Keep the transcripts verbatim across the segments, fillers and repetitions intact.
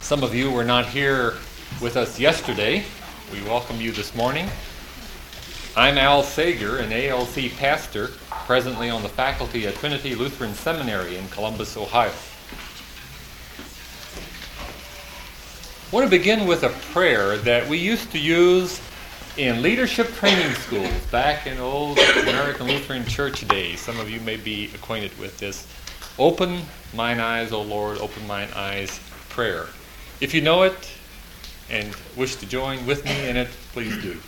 Some of you were not here with us yesterday. We welcome you this morning. I'm Al Sager, an A L C pastor, presently on the faculty at Trinity Lutheran Seminary in Columbus, Ohio. I want to begin with a prayer that we used to use in leadership training schools back in old American Lutheran Church days. Some of you may be acquainted with this. Open mine eyes, O Lord, open mine eyes prayer. If you know it and wish to join with me in it, please do.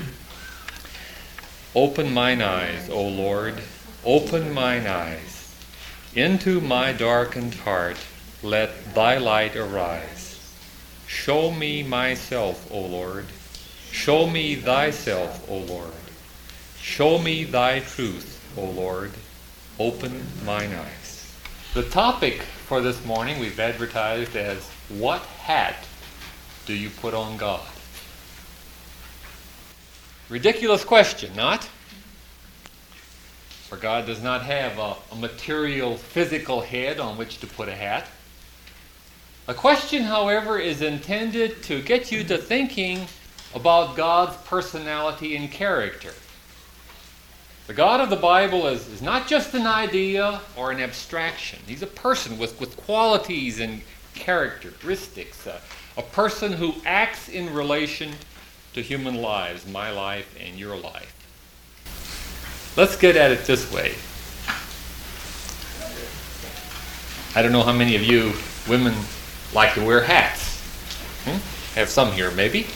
Open mine eyes, O Lord, open mine eyes. Into my darkened heart let thy light arise. Show me myself, O Lord. Show me thyself, O Lord. Show me thy truth, O Lord. Open mine eyes. The topic for this morning we've advertised as, what hat do you put on God? Ridiculous question, not? For God does not have a, a material, physical head on which to put a hat. A question, however, is intended to get you to thinking about God's personality and character. The God of the Bible is, is not just an idea or an abstraction. He's a person with, with qualities and characteristics, uh, a person who acts in relation to human lives, my life and your life. Let's get at it this way. I don't know how many of you women like to wear hats. Hmm? Have some here, maybe.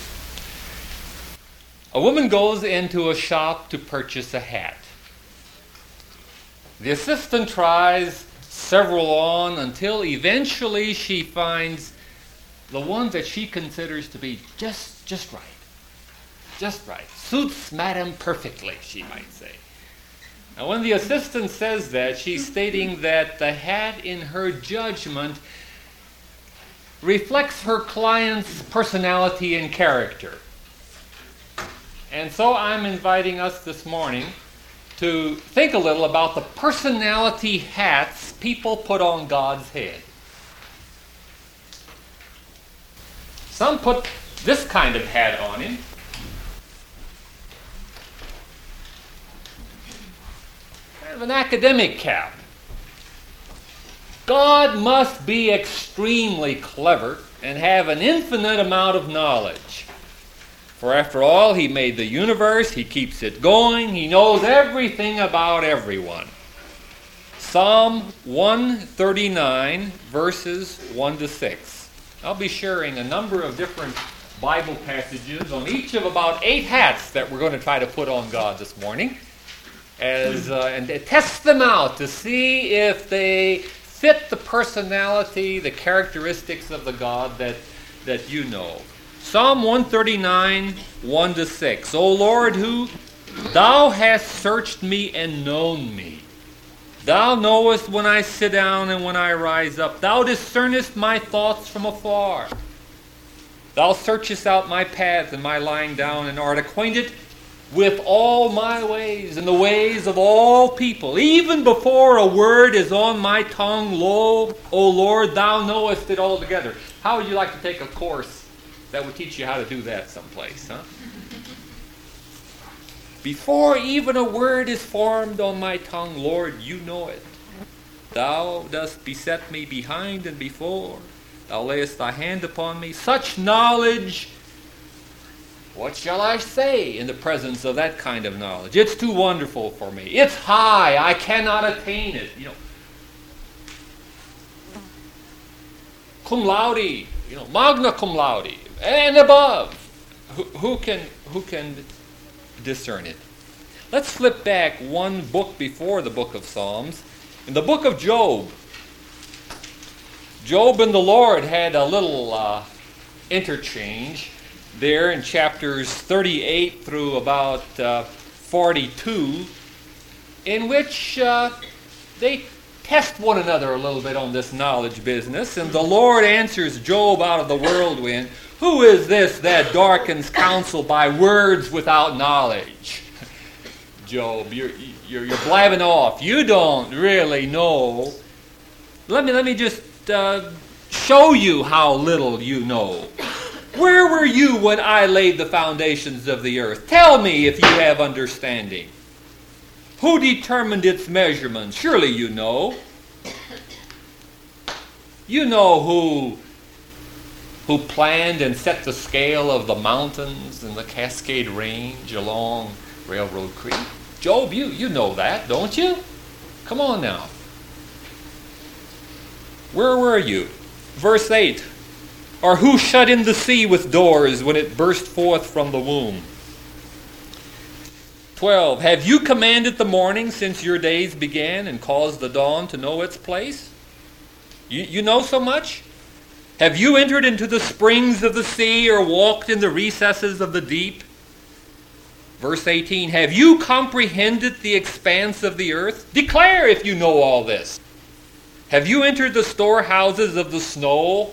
A woman goes into a shop to purchase a hat. The assistant tries several on until eventually she finds the one that she considers to be just just right. Just right. Suits madam perfectly, she might say. Now, when the assistant says that, she's stating that the hat, in her judgment, reflects her client's personality and character. And so I'm inviting us this morning to think a little about the personality hats people put on God's head. Some put this kind of hat on him. Kind of an academic cap. God must be extremely clever and have an infinite amount of knowledge. For after all, he made the universe, he keeps it going, he knows everything about everyone. Psalm one thirty-nine, verses one to six. I'll be sharing a number of different Bible passages on each of about eight hats that we're going to try to put on God this morning, as uh, and test them out to see if they fit the personality, the characteristics of the God that, that you know. Psalm one thirty-nine, one to six. O Lord, who thou hast searched me and known me. Thou knowest when I sit down and when I rise up. Thou discernest my thoughts from afar. Thou searchest out my paths and my lying down, and art acquainted with all my ways and the ways of all people. Even before a word is on my tongue, lo, O Lord, thou knowest it altogether. How would you like to take a course that would teach you how to do that someplace, huh? Before even a word is formed on my tongue, Lord, you know it. Thou dost beset me behind and before. Thou layest thy hand upon me. Such knowledge, what shall I say in the presence of that kind of knowledge? It's too wonderful for me. It's high. I cannot attain it. You know, cum laude, you know, magna cum laude, and above. Who, who can who can discern it? Let's flip back one book before the book of Psalms. In the book of Job, Job and the Lord had a little uh, interchange there in chapters thirty-eight through about uh, forty-two, in which uh, they test one another a little bit on this knowledge business. And the Lord answers Job out of the whirlwind, who is this that darkens counsel by words without knowledge? Job, you're, you're, you're blabbing off. You don't really know. Let me, let me just uh, show you how little you know. Where were you when I laid the foundations of the earth? Tell me if you have understanding. Who determined its measurements? Surely you know. You know who, who planned and set the scale of the mountains and the Cascade Range along Railroad Creek. Job, you, you know that, don't you? Come on now. Where were you? Verse eight. Or who shut in the sea with doors when it burst forth from the womb? twelve. Have you commanded the morning since your days began and caused the dawn to know its place? You, you know so much? Have you entered into the springs of the sea or walked in the recesses of the deep? Verse eighteen. Have you comprehended the expanse of the earth? Declare if you know all this. Have you entered the storehouses of the snow?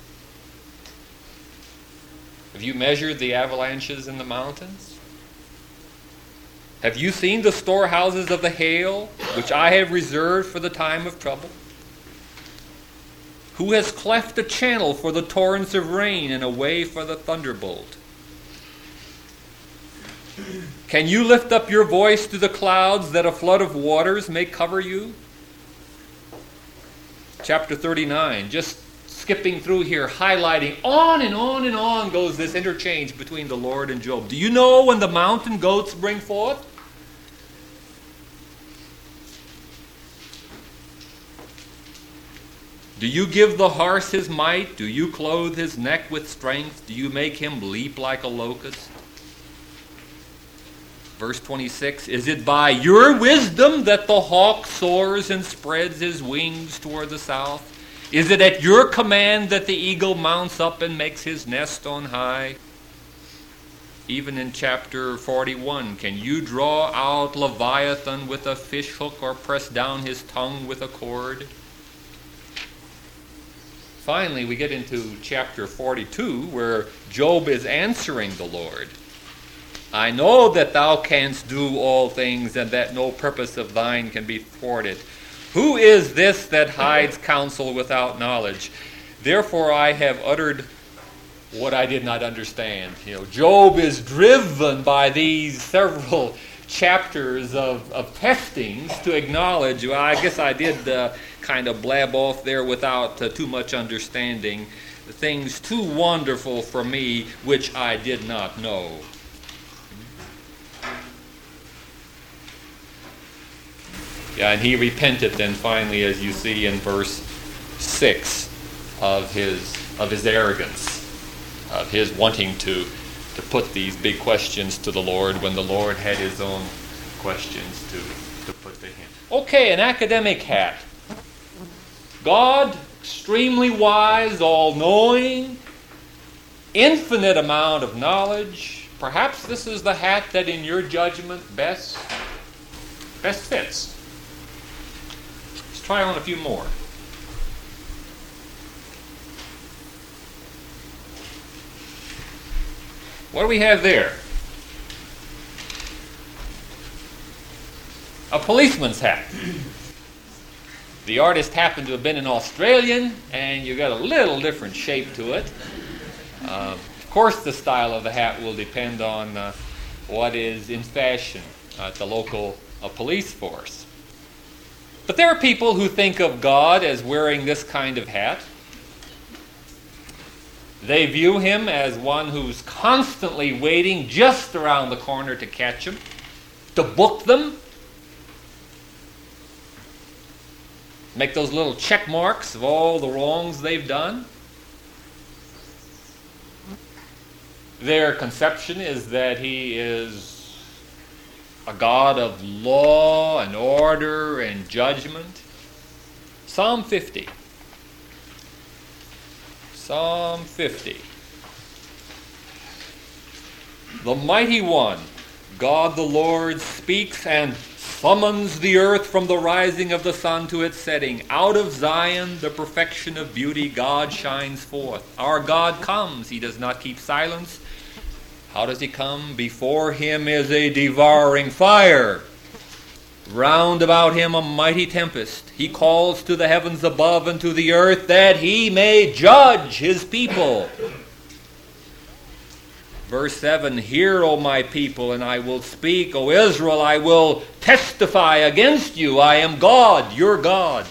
Have you measured the avalanches in the mountains? Have you seen the storehouses of the hail, which I have reserved for the time of trouble? Who has cleft a channel for the torrents of rain and a way for the thunderbolt? Can you lift up your voice to the clouds that a flood of waters may cover you? Chapter thirty-nine, just skipping through here, highlighting, on and on and on goes this interchange between the Lord and Job. Do you know when the mountain goats bring forth? Do you give the horse his might? Do you clothe his neck with strength? Do you make him leap like a locust? Verse twenty-six, is it by your wisdom that the hawk soars and spreads his wings toward the south? Is it at your command that the eagle mounts up and makes his nest on high? Even in chapter forty-one, can you draw out Leviathan with a fish hook or press down his tongue with a cord? Finally, we get into chapter forty-two, where Job is answering the Lord. I know that thou canst do all things, and that no purpose of thine can be thwarted. Who is this that hides counsel without knowledge? Therefore I have uttered what I did not understand. You know, Job is driven by these several chapters of, of testings to acknowledge, well, I guess I did uh, kind of blab off there without uh, too much understanding. Things too wonderful for me which I did not know. Yeah, and he repented then finally, as you see in verse six, of his of his arrogance, of his wanting to to put these big questions to the Lord when the Lord had his own questions to, to put to him. Okay, an academic hat. God, extremely wise, all-knowing, infinite amount of knowledge. Perhaps this is the hat that in your judgment best, best fits. Try on a few more. What do we have there? A policeman's hat. The artist happened to have been an Australian, and you got a little different shape to it. Uh, of course, the style of the hat will depend on uh, what is in fashion at the local uh, police force. But there are people who think of God as wearing this kind of hat. They view him as one who's constantly waiting just around the corner to catch them, to book them, make those little check marks of all the wrongs they've done. Their conception is that he is a God of law and order and judgment. Psalm fifty. Psalm fifty. The mighty one, God the Lord, speaks and summons the earth from the rising of the sun to its setting. Out of Zion, the perfection of beauty, God shines forth. Our God comes. He does not keep silence. How does he come? Before him is a devouring fire. Round about him a mighty tempest. He calls to the heavens above and to the earth that he may judge his people. Verse seven, hear, O my people, and I will speak. O Israel, I will testify against you. I am God, your God.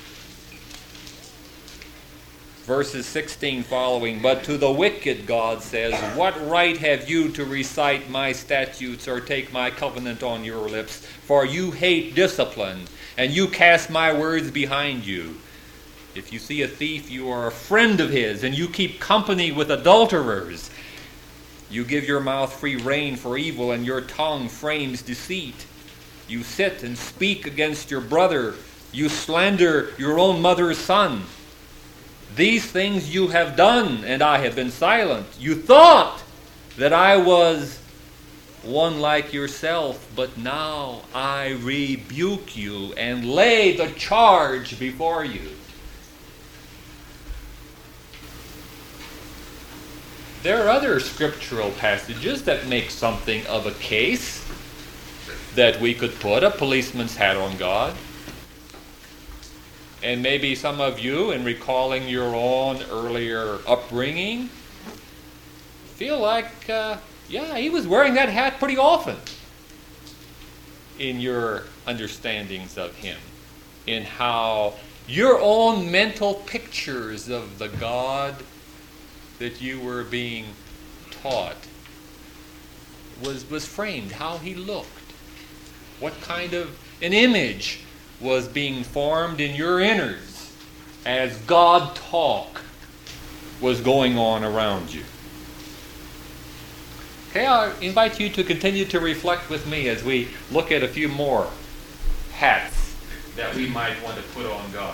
Verses sixteen following, but to the wicked, God says, what right have you to recite my statutes or take my covenant on your lips? For you hate discipline, and you cast my words behind you. If you see a thief, you are a friend of his, and you keep company with adulterers. You give your mouth free rein for evil, and your tongue frames deceit. You sit and speak against your brother. You slander your own mother's son. These things you have done, and I have been silent. You thought that I was one like yourself, but now I rebuke you and lay the charge before you. There are other scriptural passages that make something of a case that we could put a policeman's hat on God. And maybe some of you, in recalling your own earlier upbringing, feel like, uh, yeah, he was wearing that hat pretty often in your understandings of him, in how your own mental pictures of the God that you were being taught was, was framed, how he looked, what kind of an image was being formed in your innards as God talk was going on around you. Okay, I invite you to continue to reflect with me as we look at a few more hats that we might want to put on God.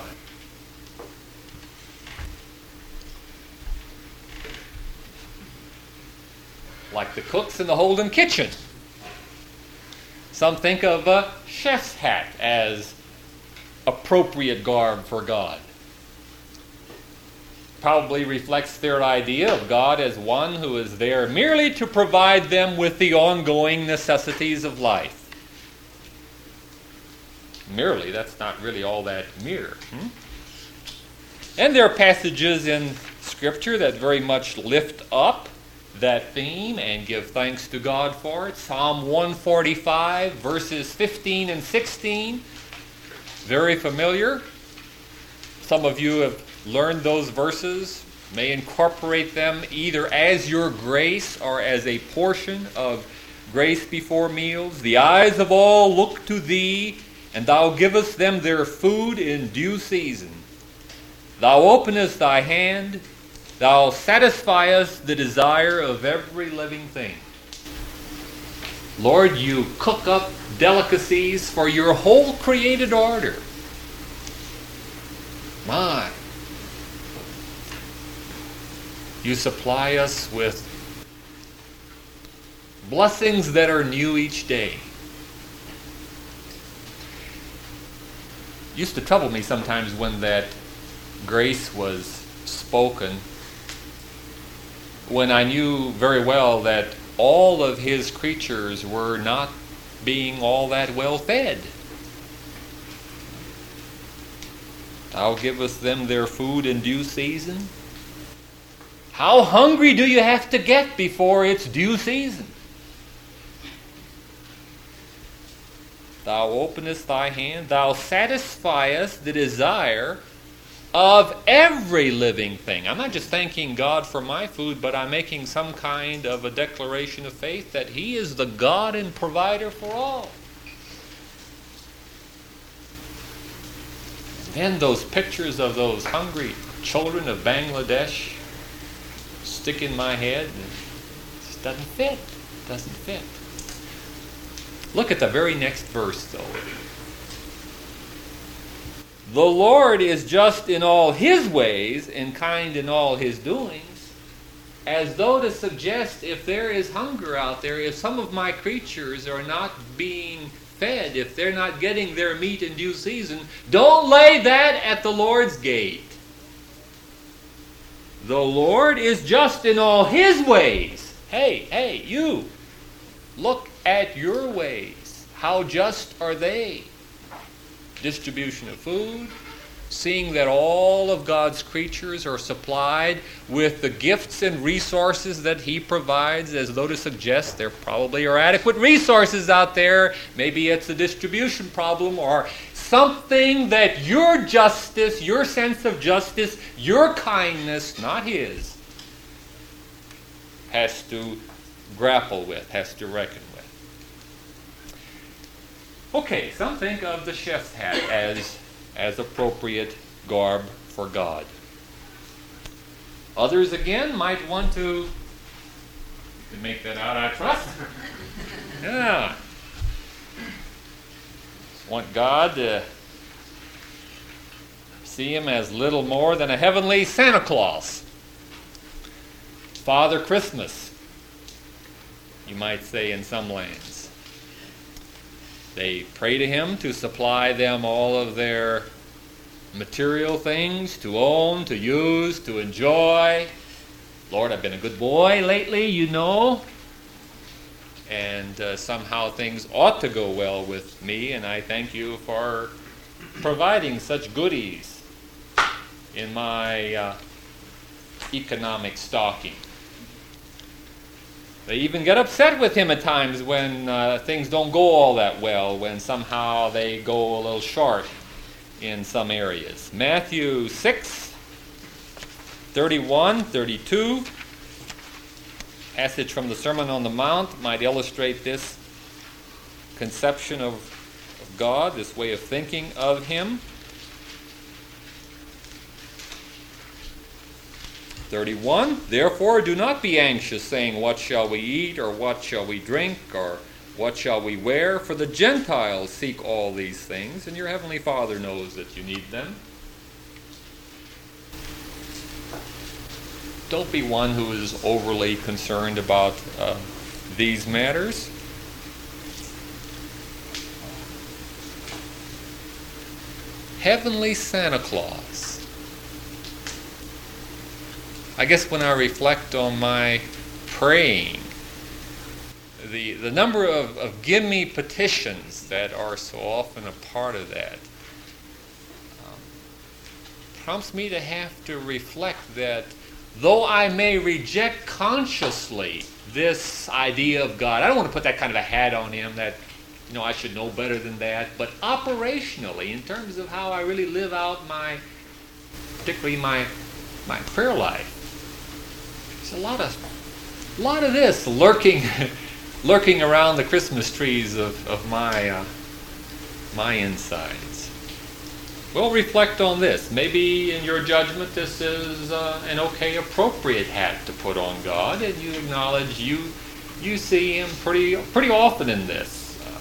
Like the cooks in the Holden kitchen. Some think of a chef's hat as appropriate garb for God. Probably reflects their idea of God as one who is there merely to provide them with the ongoing necessities of life. Merely, that's not really all that mere. Hmm? And there are passages in Scripture that very much lift up that theme and give thanks to God for it. Psalm one forty-five, verses fifteen and sixteen. Very familiar. Some of you have learned those verses, may incorporate them either as your grace or as a portion of grace before meals. The eyes of all look to thee, and thou givest them their food in due season. Thou openest thy hand, thou satisfiest the desire of every living thing. Lord, you cook up delicacies for your whole created order. My. You supply us with blessings that are new each day. It used to trouble me sometimes when that grace was spoken, when I knew very well that all of his creatures were not being all that well fed. Thou givest them their food in due season. How hungry do you have to get before it's due season? Thou openest thy hand, thou satisfiest the desire of every living thing. I'm not just thanking God for my food, but I'm making some kind of a declaration of faith that he is the God and provider for all. And then those pictures of those hungry children of Bangladesh stick in my head. It just doesn't fit. Doesn't fit. Look at the very next verse, though. The Lord is just in all his ways and kind in all his doings, as though to suggest if there is hunger out there, if some of my creatures are not being fed, if they're not getting their meat in due season, don't lay that at the Lord's gate. The Lord is just in all his ways. Hey, hey, you, look at your ways. How just are they? distribution of food, seeing that all of God's creatures are supplied with the gifts and resources that He provides, as though to suggest there probably are adequate resources out there. Maybe it's a distribution problem or something that your justice, your sense of justice, your kindness, not His, has to grapple with, has to reckon with. Okay, some think of the chef's hat as as appropriate garb for God. Others, again, might want to, you can make that out, I trust. Yeah. Want God to see Him as little more than a heavenly Santa Claus. Father Christmas, you might say in some lands. They pray to Him to supply them all of their material things to own, to use, to enjoy. Lord, I've been a good boy lately, you know. And uh, somehow things ought to go well with me, and I thank You for providing such goodies in my uh, economic stocking. They even get upset with Him at times when uh, things don't go all that well, when somehow they go a little short in some areas. Matthew six, thirty-one, thirty-two, passage from the Sermon on the Mount might illustrate this conception of, of God, this way of thinking of Him. thirty-one, therefore do not be anxious, saying, what shall we eat, or what shall we drink, or what shall we wear? For the Gentiles seek all these things, and your heavenly Father knows that you need them. Don't be one who is overly concerned about uh, these matters. Heavenly Santa Claus. I guess when I reflect on my praying, the the number of, of give me petitions that are so often a part of that um, prompts me to have to reflect that though I may reject consciously this idea of God, I don't want to put that kind of a hat on Him that, you know, I should know better than that, but operationally, in terms of how I really live out my, particularly my my prayer life, there's a lot of, a lot of this lurking, lurking around the Christmas trees of, of my, uh, my insides. Well, reflect on this. Maybe in your judgment this is uh, an okay, appropriate hat to put on God, and you acknowledge you, you see Him pretty, pretty often in this. Uh,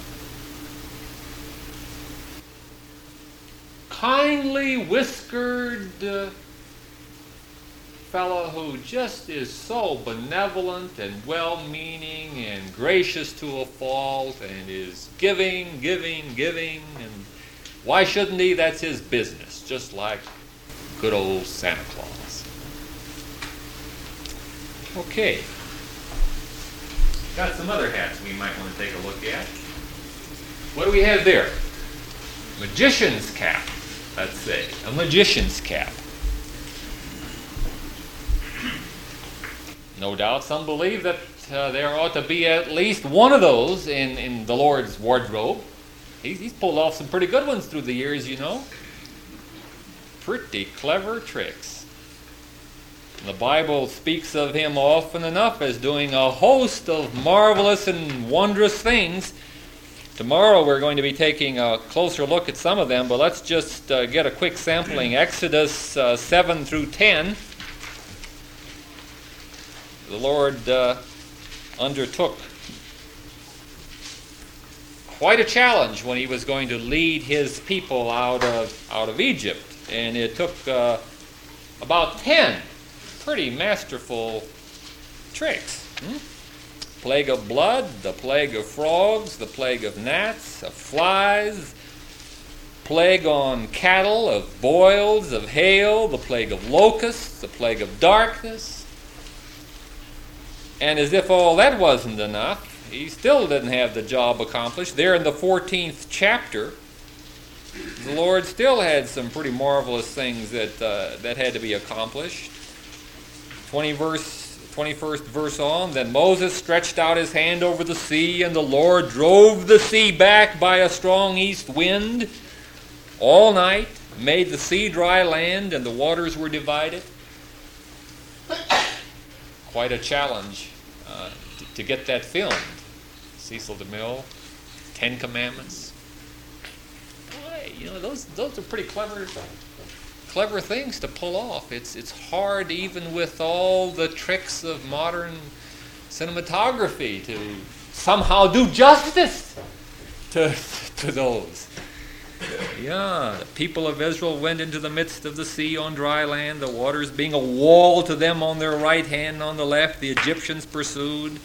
kindly whiskered Uh, fellow who just is so benevolent and well-meaning and gracious to a fault and is giving, giving, giving, and why shouldn't he? That's his business, just like good old Santa Claus. Okay. Got some other hats we might want to take a look at. What do we have there? Magician's cap, let's say. A magician's cap. No doubt some believe that uh, there ought to be at least one of those in, in the Lord's wardrobe. He's, he's pulled off some pretty good ones through the years, you know. Pretty clever tricks. The Bible speaks of Him often enough as doing a host of marvelous and wondrous things. Tomorrow we're going to be taking a closer look at some of them, but let's just uh, get a quick sampling. Exodus uh, seven through ten. The Lord uh, undertook quite a challenge when He was going to lead His people out of out of Egypt, and it took uh, about ten pretty masterful tricks. Hmm? Plague of blood, the plague of frogs, the plague of gnats, of flies, plague on cattle, of boils, of hail, the plague of locusts, the plague of darkness. And as if all that wasn't enough, He still didn't have the job accomplished. There in the fourteenth chapter, the Lord still had some pretty marvelous things that uh, that had to be accomplished. twenty verse, twenty-first verse on, then Moses stretched out his hand over the sea, and the Lord drove the sea back by a strong east wind all night, made the sea dry land, and the waters were divided. Quite a challenge uh, to, to get that filmed. Cecil DeMille, Ten Commandments. Boy, you know, those those are pretty clever clever things to pull off. It's it's hard even with all the tricks of modern cinematography to somehow do justice to to those. Yeah, the people of Israel went into the midst of the sea on dry land, the waters being a wall to them on their right hand and on the left. The Egyptians pursued.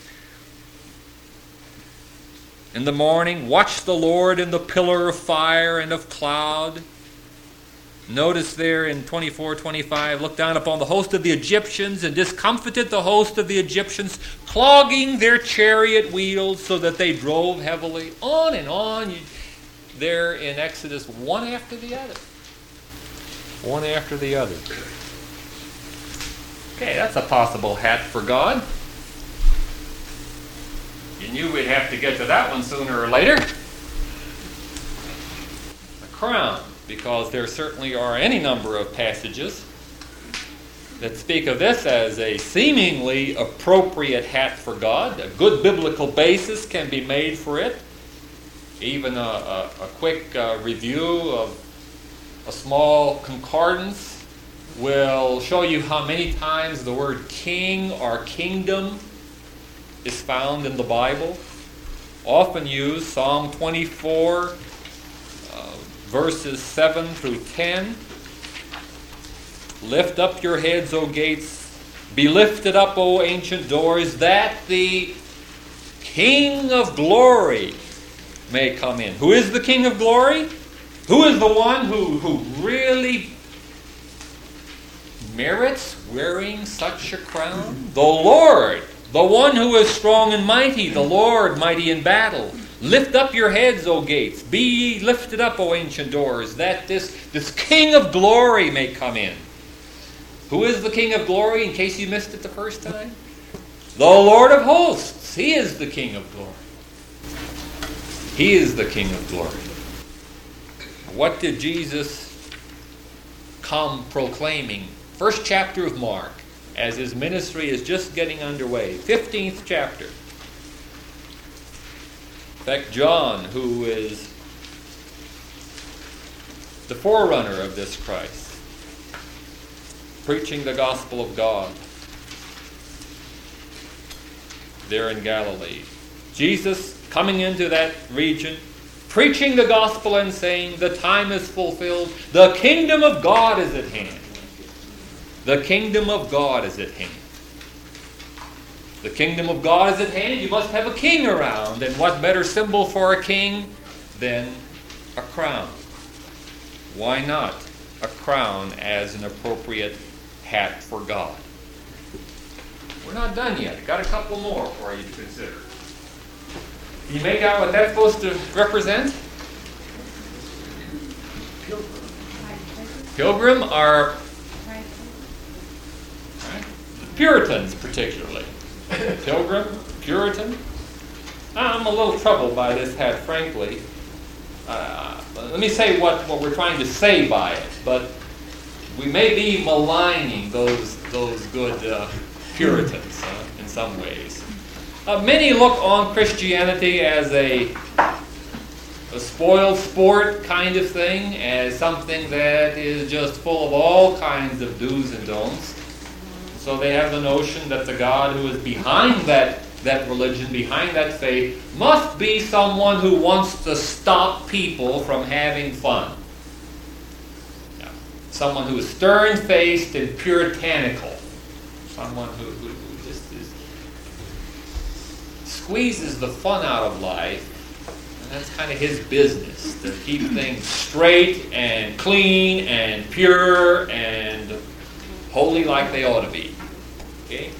In the morning, watched the Lord in the pillar of fire and of cloud. Notice there in twenty-four twenty-five, looked down upon the host of the Egyptians and discomfited the host of the Egyptians, clogging their chariot wheels so that they drove heavily. On and on. You, there in Exodus, one after the other. One after the other. Okay, that's a possible hat for God. You knew we'd have to get to that one sooner or later. A crown, because there certainly are any number of passages that speak of this as a seemingly appropriate hat for God. A good biblical basis can be made for it. Even a, a, a quick uh, review of a small concordance will show you how many times the word king or kingdom is found in the Bible. Often used, Psalm twenty-four, uh, verses seven through ten. Lift up your heads, O gates. Be lifted up, O ancient doors, that the King of glory may come in. Who is the King of glory? Who is the one who, who really merits wearing such a crown? The Lord, the one who is strong and mighty, the Lord mighty in battle. Lift up your heads, O gates. Be ye lifted up, O ancient doors, that this, this King of glory may come in. Who is the King of glory, in case you missed it the first time? The Lord of hosts. He is the King of glory. He is the King of glory. What did Jesus come proclaiming? First chapter of Mark, as his ministry is just getting underway. fifteenth chapter. In fact, John, who is the forerunner of this Christ, preaching the gospel of God there in Galilee. Jesus coming into that region, preaching the gospel and saying, the time is fulfilled. The kingdom of God is at hand. The kingdom of God is at hand. The kingdom of God is at hand. You must have a king around. And what better symbol for a king than a crown? Why not a crown as an appropriate hat for God? We're not done yet. Got a couple more for you to consider. Can you make out what that's supposed to represent? Pilgrim are right, Puritans particularly. Pilgrim, Puritan. I'm a little troubled by this hat, frankly. Uh, let me say what, what we're trying to say by it, but we may be maligning those, those good uh, Puritans uh, in some ways. Uh, many look on Christianity as a, a spoiled sport kind of thing, as something that is just full of all kinds of do's and don'ts. So they have the notion that the God who is behind that, that religion, behind that faith, must be someone who wants to stop people from having fun. Yeah. Someone who is stern-faced and puritanical. Someone who, who, who just is, squeezes the fun out of life. And that's kind of his business, to keep things straight and clean and pure and holy like they ought to be. Okay?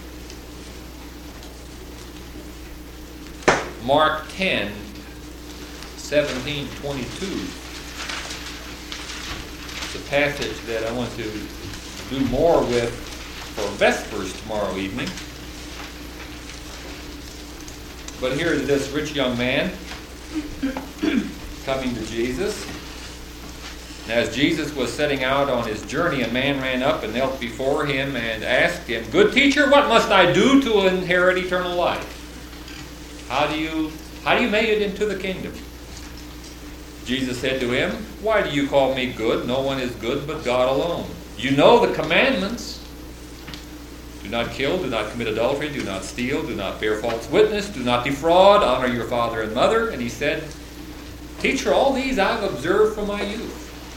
Mark ten, seventeen to twenty-two. passage that I want to do more with for Vespers tomorrow evening. But here is this rich young man coming to Jesus. And as Jesus was setting out on his journey, a man ran up and knelt before him and asked him, "Good teacher, what must I do to inherit eternal life?" How do you, how do you make it into the kingdom? Jesus said to him, "Why do you call me good? No one is good but God alone. You know the commandments. Do not kill, do not commit adultery, do not steal, do not bear false witness, do not defraud, honor your father and mother." And he said, "Teacher, all these I've observed from my youth."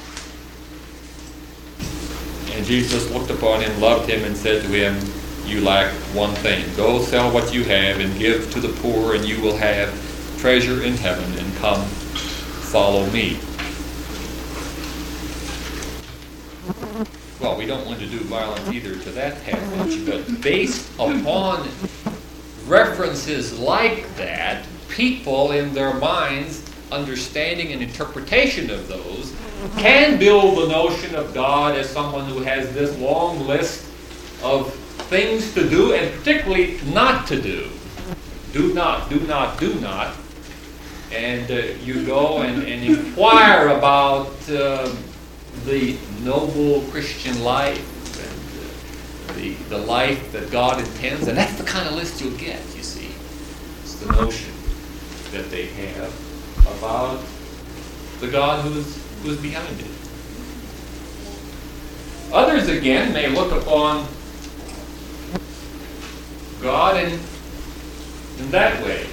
And Jesus looked upon him, loved him, and said to him, "You lack one thing. Go sell what you have and give to the poor, and you will have treasure in heaven, and come, follow me." Well, we don't want to do violence either to that passage, but based upon references like that, people in their minds, understanding and interpretation of those, can build the notion of God as someone who has this long list of things to do, and particularly not to do. Do not, do not, do not. And uh, you go and, and inquire about uh, the noble Christian life and uh, the, the life that God intends. And that's the kind of list you'll get, you see. It's the notion that they have about the God who's, who's behind it. Others, again, may look upon God in, in that way.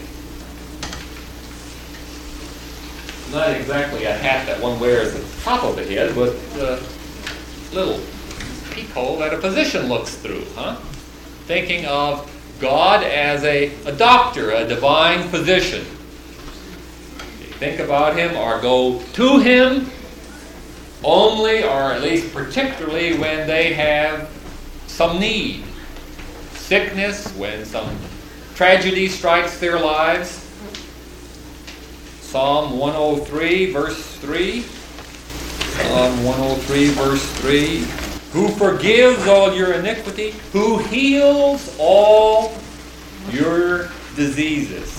Not exactly a hat that one wears at the top of the head, but a little peephole that a physician looks through, huh? Thinking of God as a, a doctor, a divine physician. They think about him or go to him only, or at least particularly, when they have some need. Sickness, when some tragedy strikes their lives. Psalm one oh three, verse three. Psalm one oh three, verse three. Who forgives all your iniquity, who heals all your diseases.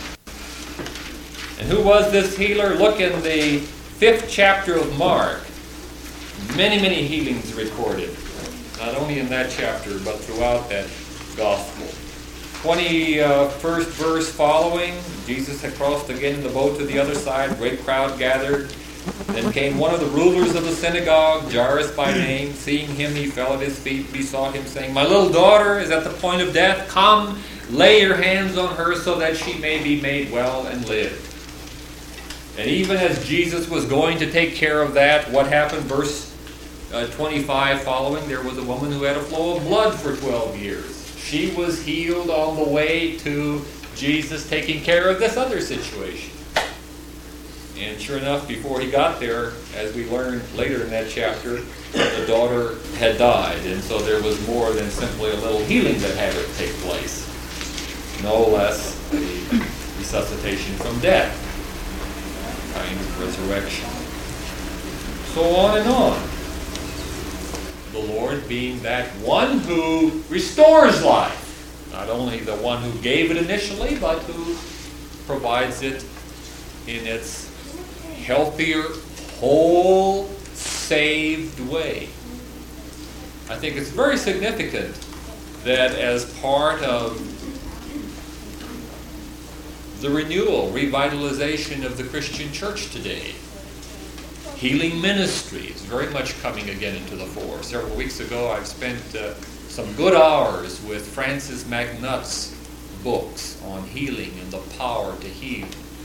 And who was this healer? Look in the fifth chapter of Mark. Many, many healings recorded. Not only in that chapter, but throughout that gospel. twenty-first verse following, Jesus had crossed again in the boat to the other side. Great crowd gathered. Then came one of the rulers of the synagogue, Jairus by name. Seeing him, he fell at his feet, besought him, saying, "My little daughter is at the point of death. Come, lay your hands on her so that she may be made well and live." And even as Jesus was going to take care of that, what happened? Verse uh, twenty-five following, there was a woman who had a flow of blood for twelve years. She was healed on the way to Jesus taking care of this other situation. And sure enough, before he got there, as we learned later in that chapter, the daughter had died. And so there was more than simply a little healing that had to take place. No less a resuscitation from death, a kind of resurrection. So on and on. The Lord being that one who restores life. Not only the one who gave it initially, but who provides it in its healthier, whole, saved way. I think it's very significant that as part of the renewal, revitalization of the Christian church today, healing ministry is very much coming again into the fore. Several weeks ago, I've spent uh, some good hours with Francis MacNutt's books on healing and the power to heal.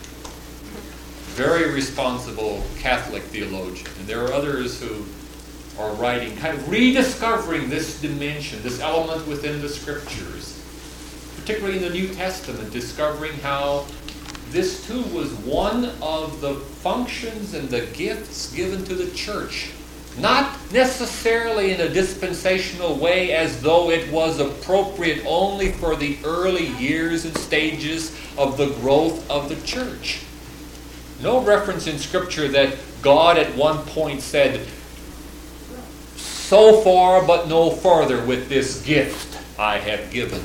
Very responsible Catholic theologian. And there are others who are writing, kind of rediscovering this dimension, this element within the Scriptures, particularly in the New Testament, discovering how this too was one of the functions and the gifts given to the church. Not necessarily in a dispensational way as though it was appropriate only for the early years and stages of the growth of the church. No reference in Scripture that God at one point said, so far but no farther with this gift I have given.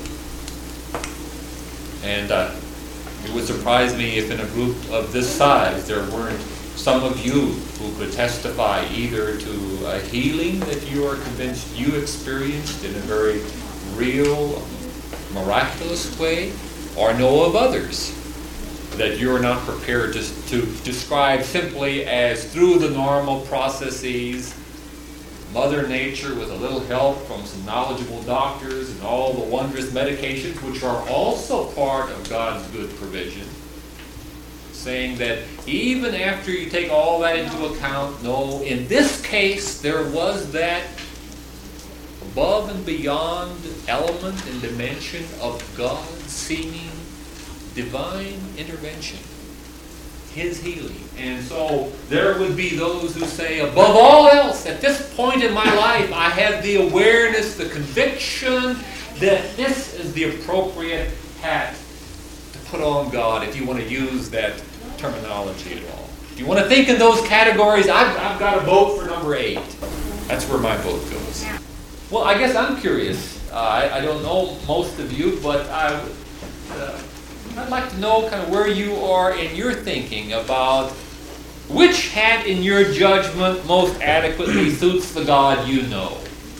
And uh, it would surprise me if in a group of this size there weren't some of you who could testify either to a healing that you are convinced you experienced in a very real, miraculous way, or know of others that you're not prepared to, to describe simply as through the normal processes, Mother Nature with a little help from some knowledgeable doctors and all the wondrous medications, which are also part of God's good provision, saying that even after you take all that into account, no, in this case there was that above and beyond element and dimension of God's seeming divine intervention, His healing. And so there would be those who say, above all else, at this point in my life, I have the awareness, the conviction that this is the appropriate hat to put on God, if you want to use that terminology at all. If you want to think in those categories, I've, I've got to vote for number eight. That's where my vote goes. Well, I guess I'm curious. Uh, I, I don't know most of you, but I, uh, I'd like to know kind of where you are in your thinking about which hat in your judgment most adequately suits the God you know.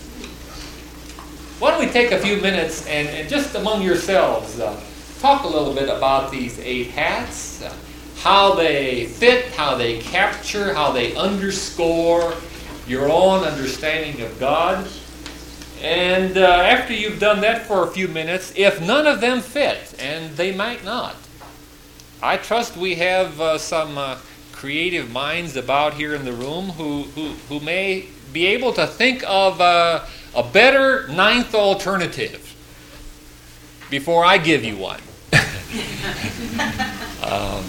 Why don't we take a few minutes and, and just among yourselves uh, talk a little bit about these eight hats, uh, how they fit, how they capture, how they underscore your own understanding of God. And uh, after you've done that for a few minutes, if none of them fit, and they might not, I trust we have uh, some uh, creative minds about here in the room who, who, who may be able to think of uh, a better ninth alternative before I give you one. um,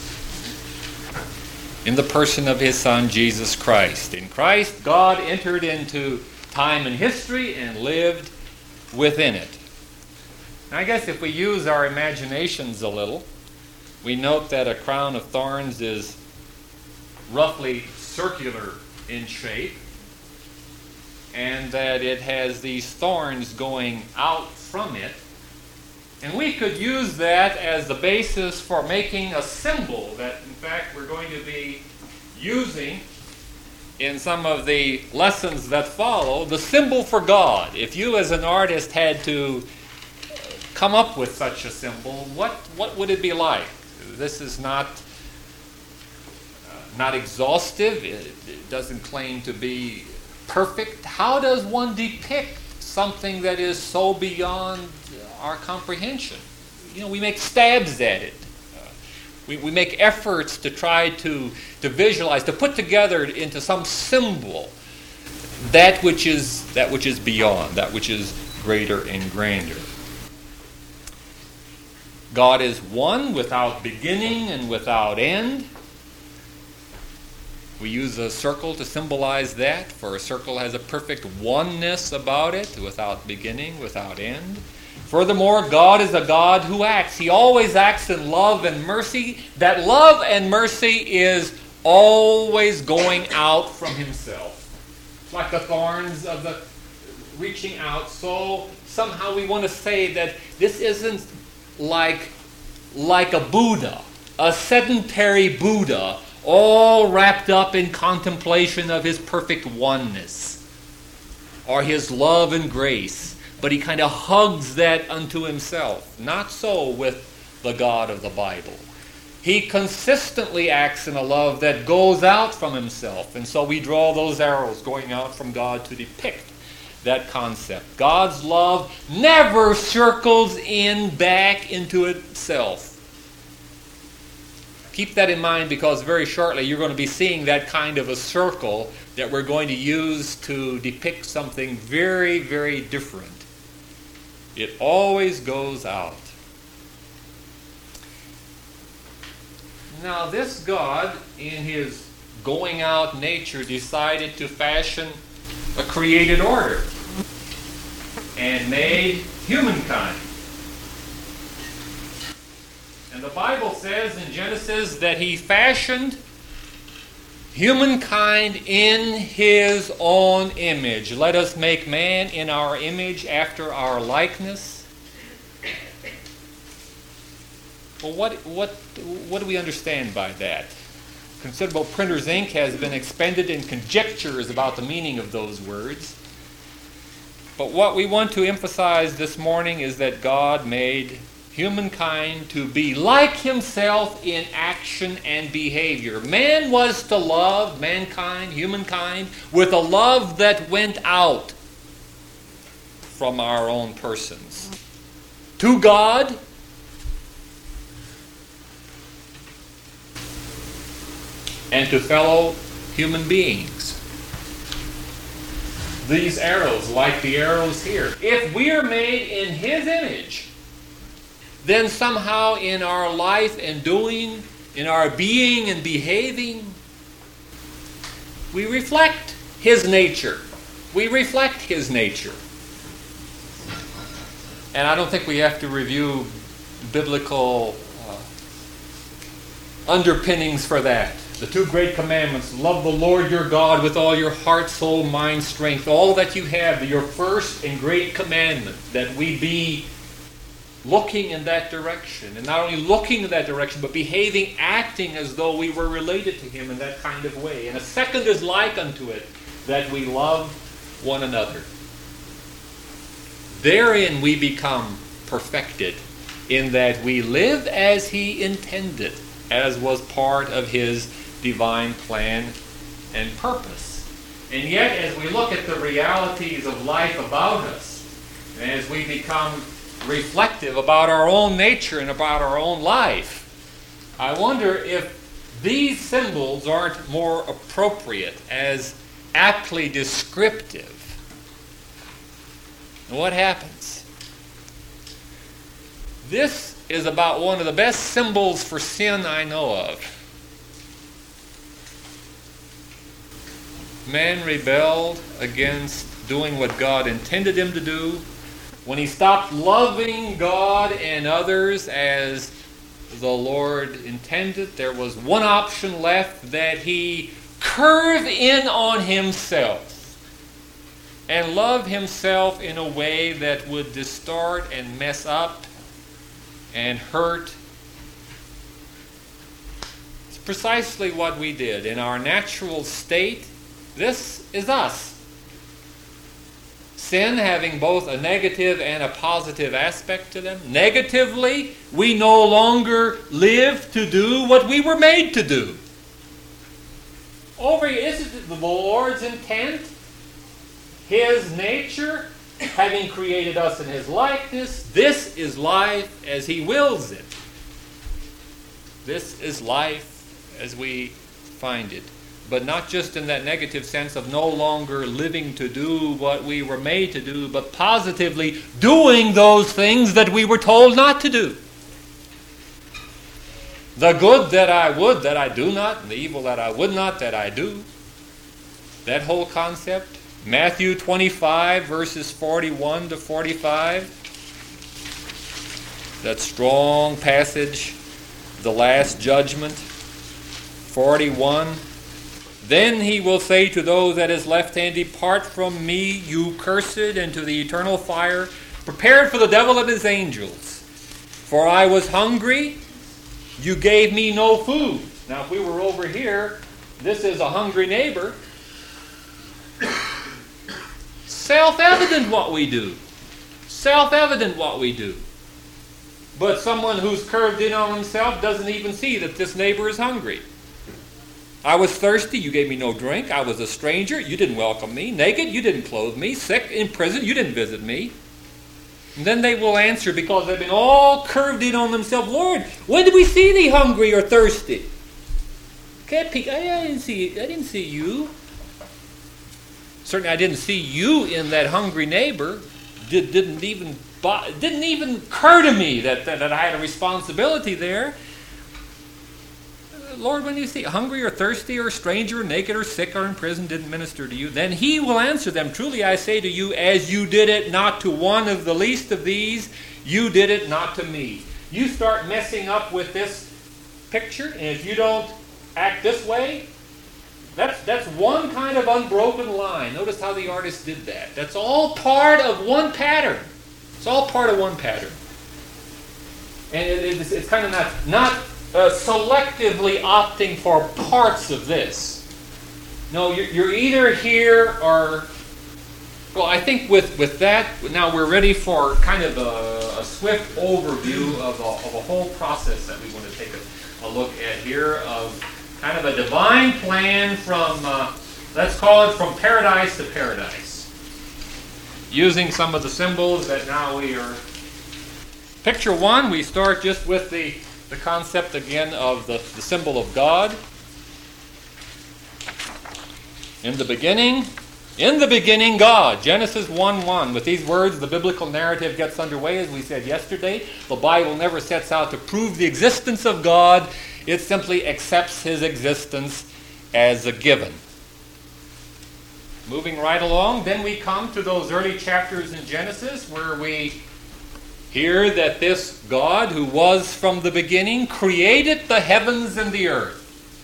in the person of His Son, Jesus Christ. In Christ, God entered into time and history and lived within it. And I guess if we use our imaginations a little, we note that a crown of thorns is roughly circular in shape, and that it has these thorns going out from it. And we could use that as the basis for making a symbol that, in fact, we're going to be using in some of the lessons that follow, the symbol for God. If you as an artist had to come up with such a symbol, what, what would it be like? This is not, uh, not exhaustive. It, it doesn't claim to be perfect. How does one depict something that is so beyond our comprehension? You know, we make stabs at it. We, we make efforts to try to, to visualize, to put together into some symbol that which is that which is beyond, that which is greater and grander. God is one without beginning and without end. We use a circle to symbolize that, for a circle has a perfect oneness about it, without beginning, without end. Furthermore, God is a God who acts. He always acts in love and mercy. That love and mercy is always going out from Himself. Like the thorns of the reaching out. So somehow we want to say that this isn't like, like a Buddha, a sedentary Buddha, all wrapped up in contemplation of His perfect oneness, or His love and grace. But He kind of hugs that unto Himself. Not so with the God of the Bible. He consistently acts in a love that goes out from Himself. And so we draw those arrows going out from God to depict that concept. God's love never circles in back into itself. Keep that in mind, because very shortly you're going to be seeing that kind of a circle that we're going to use to depict something very, very different. It always goes out. Now, this God, in His going out nature, decided to fashion a created order and made humankind. And the Bible says in Genesis that He fashioned humankind in his own image. Let us make man in our image after our likeness. Well, what, what, what do we understand by that? Considerable printer's ink has been expended in conjectures about the meaning of those words. But what we want to emphasize this morning is that God made humankind to be like himself in action and behavior. Man was to love mankind, humankind, with a love that went out from our own persons to God and to fellow human beings. These arrows, like the arrows here, if we are made in his image, then somehow in our life and doing, in our being and behaving, we reflect his nature. We reflect his nature. And I don't think we have to review biblical uh, underpinnings for that. The two great commandments: love the Lord your God with all your heart, soul, mind, strength, all that you have, your first and great commandment, that we be looking in that direction. And not only looking in that direction, but behaving, acting as though we were related to him in that kind of way. And a second is like unto it, that we love one another. Therein we become perfected, in that we live as he intended, as was part of his divine plan and purpose. And yet, as we look at the realities of life about us, and as we become reflective about our own nature and about our own life, I wonder if these symbols aren't more appropriate as aptly descriptive. And what happens? This is about one of the best symbols for sin I know of. Man rebelled against doing what God intended him to do. When he stopped loving God and others as the Lord intended, there was one option left: that he curve in on himself and love himself in a way that would distort and mess up and hurt. It's precisely what we did. In our natural state, this is us. Sin having both a negative and a positive aspect to them. Negatively, we no longer live to do what we were made to do. Over here, this is the Lord's intent, his nature, having created us in his likeness. This is life as he wills it. This is life as we find it. But not just in that negative sense of no longer living to do what we were made to do, but positively doing those things that we were told not to do. The good that I would, that I do not, and the evil that I would not, that I do. That whole concept. Matthew twenty-five, verses forty-one to forty-five. That strong passage, the last judgment. forty-one. Then he will say to those at his left hand, depart from me, you cursed, into the eternal fire, prepared for the devil and his angels. For I was hungry, you gave me no food. Now if we were over here, this is a hungry neighbor. Self-evident what we do. Self-evident what we do. But someone who's curved in on himself doesn't even see that this neighbor is hungry. I was thirsty, you gave me no drink. I was a stranger, you didn't welcome me. Naked, you didn't clothe me. Sick, in prison, you didn't visit me. And then they will answer, because they've been all curved in on themselves, Lord, when did we see thee hungry or thirsty? I didn't see, I didn't see you. Certainly I didn't see you in that hungry neighbor. Did, didn't even didn't even occur to me that, that, that I had a responsibility there. Lord, when you see hungry or thirsty or stranger or naked or sick or in prison, didn't minister to you, then he will answer them, truly I say to you, as you did it not to one of the least of these, you did it not to me. You start messing up with this picture, and if you don't act this way, That's, that's one kind of unbroken line. Notice how the artist did that. That's all part of one pattern. It's all part of one pattern. And it, it's, it's kind of not, not uh, selectively opting for parts of this. No, you're, you're either here or... Well, I think with, with that, now we're ready for kind of a, a swift overview of a, of a whole process that we want to take a, a look at here of kind of a divine plan from, uh, let's call it from paradise to paradise. Using some of the symbols that now we are... Picture one, we start just with the, the concept again of the, the symbol of God. In the beginning... In the beginning, God. Genesis one one. With these words, the biblical narrative gets underway, as we said yesterday. The Bible never sets out to prove the existence of God. It simply accepts his existence as a given. Moving right along, then we come to those early chapters in Genesis where we hear that this God, who was from the beginning, created the heavens and the earth.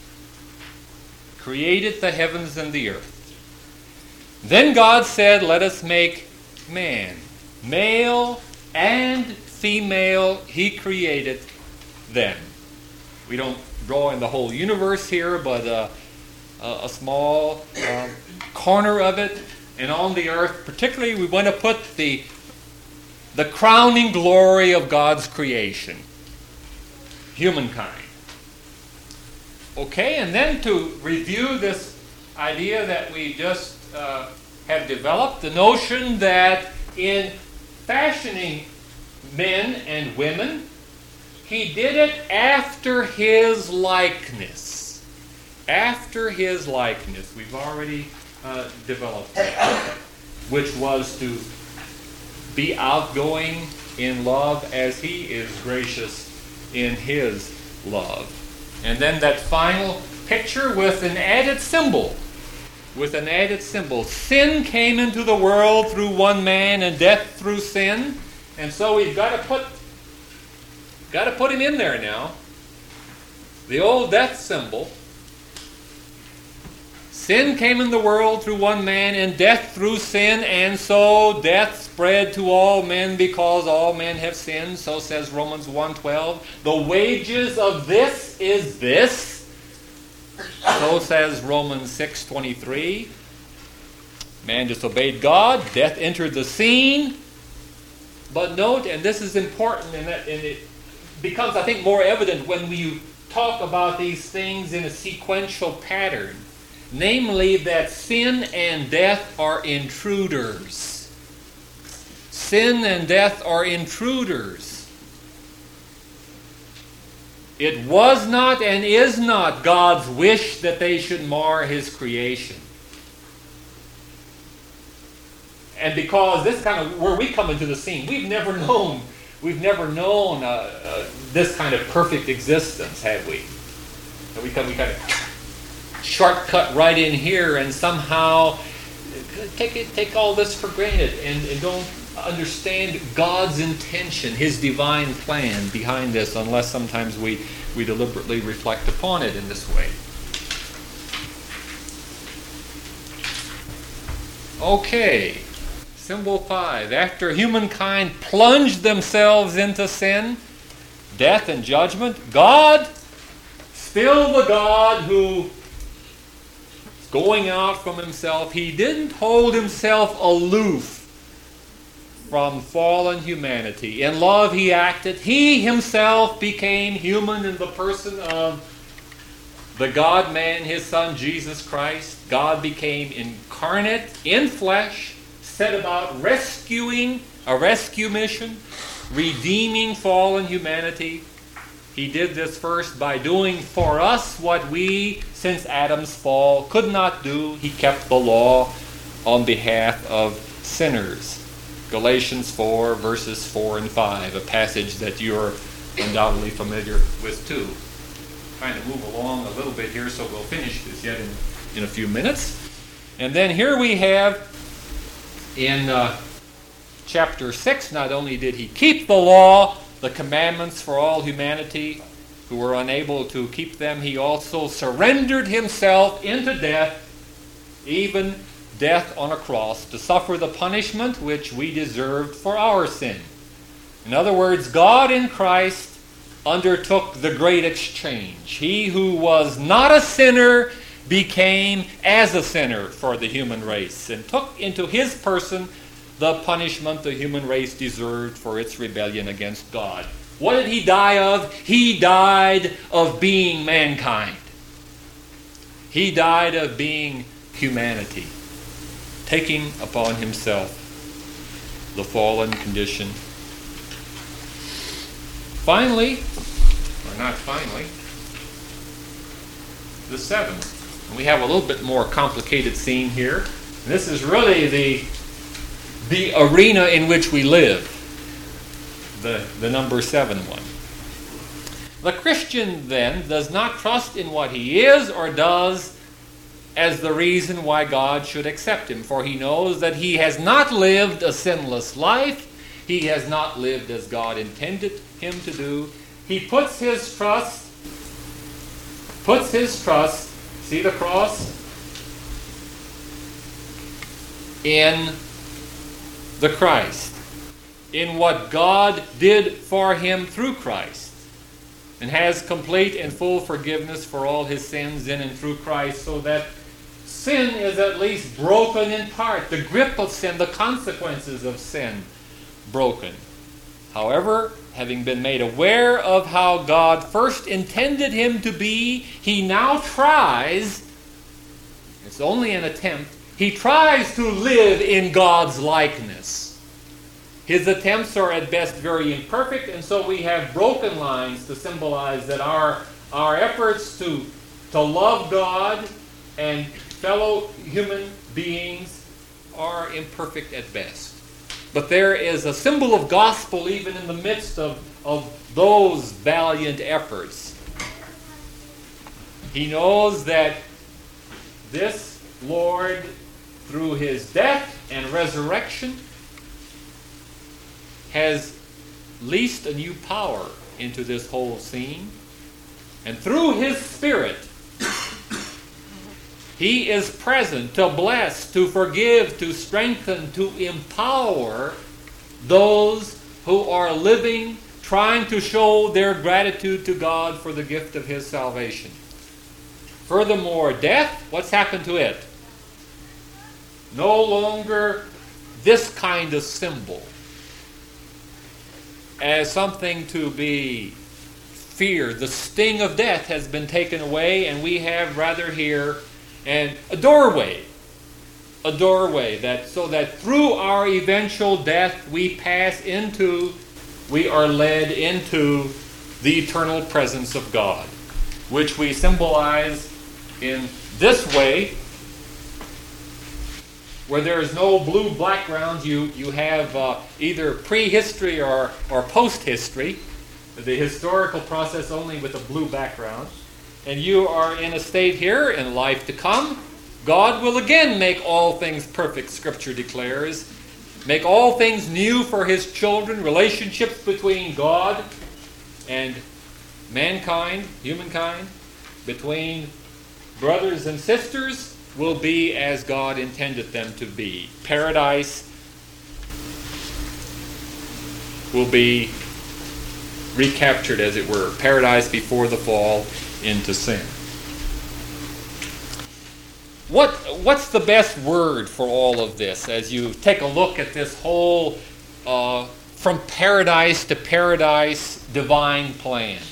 Created the heavens and the earth. Then God said, let us make man. Male and female, he created them. We don't draw in the whole universe here, but uh, a, a small uh, corner of it. And on the earth, particularly, we want to put the, the crowning glory of God's creation. Humankind. Okay, and then to review this idea that we just Uh, have developed, the notion that in fashioning men and women, he did it after his likeness. After his likeness. We've already uh, developed that, which was to be outgoing in love as he is gracious in his love. And then that final picture with an added symbol. With an added symbol. Sin came into the world through one man and death through sin. And so we've got to put got to put him in there now. The old death symbol. Sin came in the world through one man and death through sin, and so death spread to all men because all men have sinned. So says Romans one twelve. The wages of this is this. So says Romans six twenty-three. Man disobeyed God. Death entered the scene. But note, and this is important, and, that, and it becomes, I think, more evident when we talk about these things in a sequential pattern. Namely, that sin and death are intruders. Sin and death are intruders. It was not and is not God's wish that they should mar his creation. And because this kind of, where we come into the scene, we've never known, we've never known uh, uh, this kind of perfect existence, have we? So we, come, we kind of shortcut right in here and somehow take it, take all this for granted and, and don't understand God's intention, his divine plan behind this, unless sometimes we, we deliberately reflect upon it in this way. Okay, symbol five. After humankind plunged themselves into sin, death, and judgment, God, still the God who is going out from himself, he didn't hold himself aloof from fallen humanity. In love he acted. He himself became human in the person of the God-man, his Son, Jesus Christ. God became incarnate in flesh, set about rescuing, a rescue mission, redeeming fallen humanity. He did this first by doing for us what we, since Adam's fall, could not do. He kept the law on behalf of sinners. Galatians four, verses four and five, a passage that you're undoubtedly familiar with too. Trying to move along a little bit here, so we'll finish this yet in, in a few minutes. And then here we have in uh, chapter six, not only did he keep the law, the commandments for all humanity, who were unable to keep them, he also surrendered himself into death, even death on a cross, to suffer the punishment which we deserved for our sin. In other words, God in Christ undertook the great exchange. He who was not a sinner became as a sinner for the human race and took into his person the punishment the human race deserved for its rebellion against God. What did he die of? He died of being mankind. He died of being humanity, taking upon himself the fallen condition. Finally, or not finally, the seventh. And we have a little bit more complicated scene here. And this is really the, the arena in which we live. The, the number seven one. The Christian then does not trust in what he is or does as the reason why God should accept him, for he knows that he has not lived a sinless life. He has not lived as God intended him to do. He puts his trust, puts his trust, see the cross, in the Christ, in what God did for him through Christ, and has complete and full forgiveness for all his sins in and through Christ, so that sin is at least broken in part, the grip of sin, the consequences of sin broken. However, having been made aware of how God first intended him to be, he now tries, it's only an attempt, he tries to live in God's likeness. His attempts are at best very imperfect, and so we have broken lines to symbolize that our, our efforts to, to love God and fellow human beings are imperfect at best. But there is a symbol of gospel even in the midst of, of those valiant efforts. He knows that this Lord, through his death and resurrection, has leased a new power into this whole scene. And through his Spirit, he is present to bless, to forgive, to strengthen, to empower those who are living, trying to show their gratitude to God for the gift of his salvation. Furthermore, death, what's happened to it? No longer this kind of symbol as something to be feared. The sting of death has been taken away, and we have rather here and a doorway, a doorway that so that through our eventual death we pass into, we are led into the eternal presence of God, which we symbolize in this way. Where there is no blue background, you, you have uh, either prehistory or, or post-history, the historical process only with a blue background. And you are in a state here in life to come. God will again make all things perfect, Scripture declares. Make all things new for his children, relationships between God and mankind, humankind, between brothers and sisters, will be as God intended them to be. Paradise will be recaptured, as it were. Paradise before the fall into sin. What, what's the best word for all of this as you take a look at this whole uh, from paradise to paradise divine plan?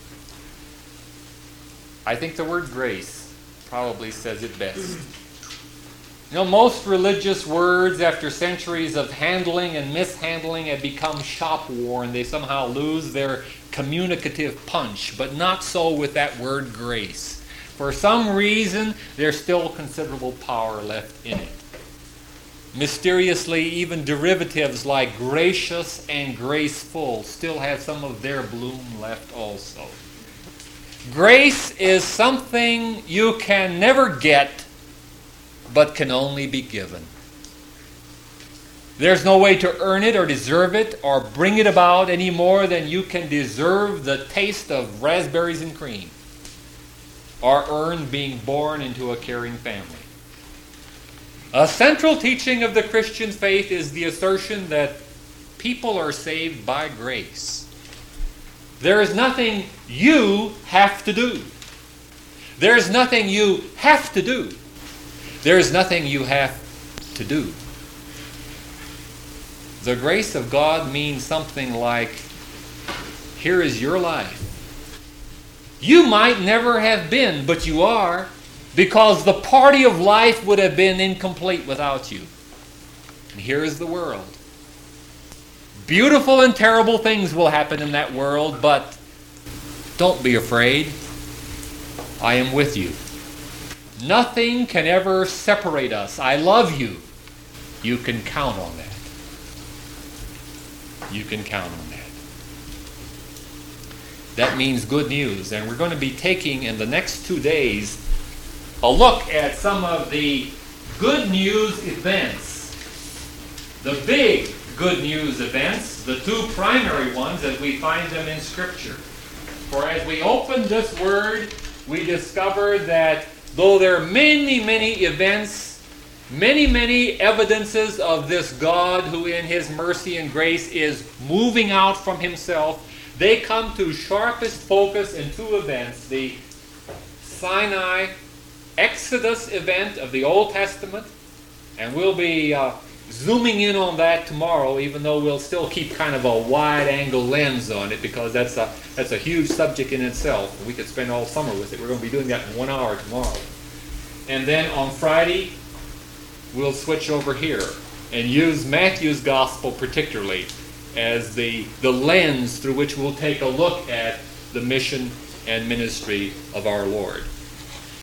I think the word grace probably says it best. You know, most religious words after centuries of handling and mishandling have become shop-worn. They somehow lose their communicative punch, but not so with that word grace. For some reason, there's still considerable power left in it. Mysteriously, even derivatives like gracious and graceful still have some of their bloom left also. Grace is something you can never get, but can only be given. There's no way to earn it or deserve it or bring it about any more than you can deserve the taste of raspberries and cream or earn being born into a caring family. A central teaching of the Christian faith is the assertion that people are saved by grace. There is nothing you have to do. There is nothing you have to do. There is nothing you have to do. The grace of God means something like, here is your life. You might never have been, but you are, because the party of life would have been incomplete without you. And here is the world. Beautiful and terrible things will happen in that world, but don't be afraid. I am with you. Nothing can ever separate us. I love you. You can count on that. You can count on that. That means good news. And we're going to be taking in the next two days a look at some of the good news events. The big good news events, the two primary ones as we find them in Scripture. For as we open this word, we discover that though there are many, many events, many, many evidences of this God who in His mercy and grace is moving out from Himself, they come to sharpest focus in two events. The Sinai Exodus event of the Old Testament, and we'll be uh, zooming in on that tomorrow, even though we'll still keep kind of a wide-angle lens on it, because that's a, that's a huge subject in itself. We could spend all summer with it. We're going to be doing that in one hour tomorrow. And then on Friday, we'll switch over here and use Matthew's Gospel particularly as the, the lens through which we'll take a look at the mission and ministry of our Lord.